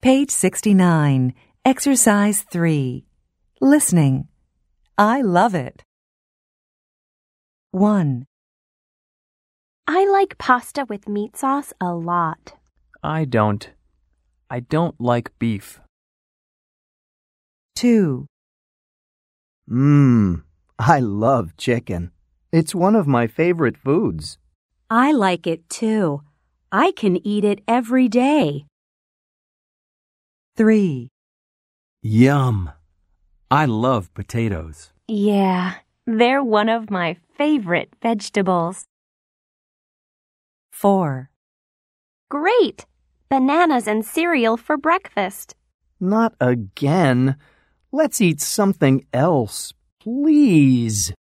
Page 69, Exercise 3. Listening. I love it. 1, I like pasta with meat sauce a lot. I don't like beef. 2, I love chicken. It's one of my favorite foods. I like it too. I can eat it every day. 3, Yum! I love potatoes. Yeah, they're one of my favorite vegetables. 4, Great! Bananas and cereal for breakfast. Not again. Let's eat something else, please.